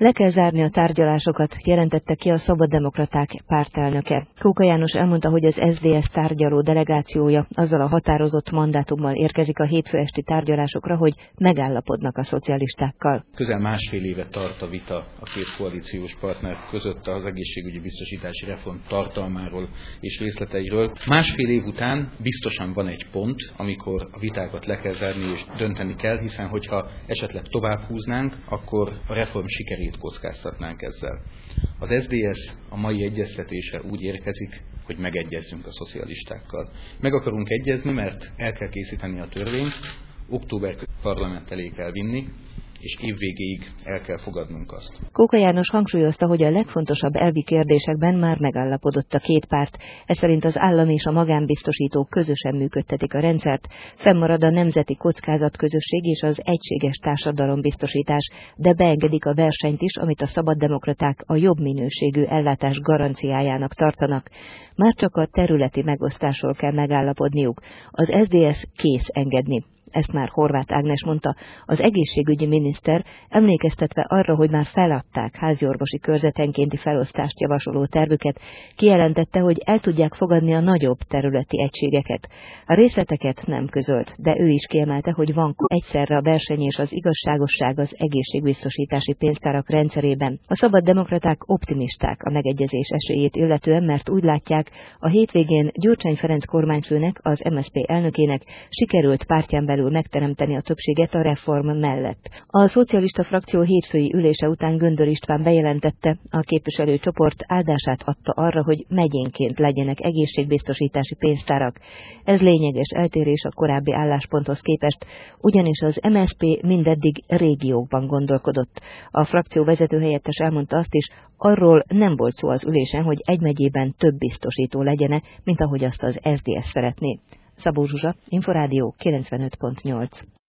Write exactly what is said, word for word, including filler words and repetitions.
Le kell zárni a tárgyalásokat, jelentette ki a Szabaddemokraták pártelnöke. Kóka János elmondta, hogy az es zé es tárgyaló delegációja azzal a határozott mandátummal érkezik a hétfő esti tárgyalásokra, hogy megállapodnak a szocialistákkal. Közel másfél éve tart a vita a két koalíciós partner között az egészségügyi biztosítási reform tartalmáról és részleteiről. Másfél év után biztosan van egy pont, amikor a vitákat le kell zárni és dönteni kell, hiszen hogyha esetleg tovább húznánk, akkor a reform sikerét kockáztatnánk ezzel. Az es zé dé es a mai egyeztetésre úgy érkezik, hogy megegyezzünk a szocialistákkal. Meg akarunk egyezni, mert el kell készíteni a törvényt, október parlament elé kell vinni, és évvégéig el kell fogadnunk azt. Kóka János hangsúlyozta, hogy a legfontosabb elvi kérdésekben már megállapodott a két párt. Ez szerint az állam és a magánbiztosítók közösen működtetik a rendszert, fennmarad a nemzeti kockázatközösség és az egységes társadalombiztosítás, de beengedik a versenyt is, amit a szabaddemokraták a jobb minőségű ellátás garanciájának tartanak. Már csak a területi megosztásról kell megállapodniuk. Az es zé dé es kész engedni. Ezt már Horváth Ágnes mondta, az egészségügyi miniszter, emlékeztetve arra, hogy már feladták háziorvosi körzetenkénti felosztást javasoló tervüket, kijelentette, hogy el tudják fogadni a nagyobb területi egységeket. A részleteket nem közölt, de ő is kiemelte, hogy van egyszerre a verseny és az igazságosság az egészségbiztosítási pénztárak rendszerében. A szabaddemokraták optimisták a megegyezés esélyét illetően, mert úgy látják, a hétvégén Gyurcsány Ferenc kormányfőnek, az em es zé pé elnökének sikerült pártján belül megteremteni a többséget a reform mellett. A szocialista frakció hétfői ülése után Göndör István bejelentette, a képviselőcsoport áldását adta arra, hogy megyénként legyenek egészségbiztosítási pénztárak. Ez lényeges eltérés a korábbi állásponthoz képest, ugyanis az em es zé pé mindeddig régiókban gondolkodott. A frakció vezetőhelyettes elmondta azt is, arról nem volt szó az ülésen, hogy egy megyében több biztosító legyene, mint ahogy azt az es zé dé es szeretné. Szabó Zsuzsa, Inforádió kilencvenöt pont nyolc.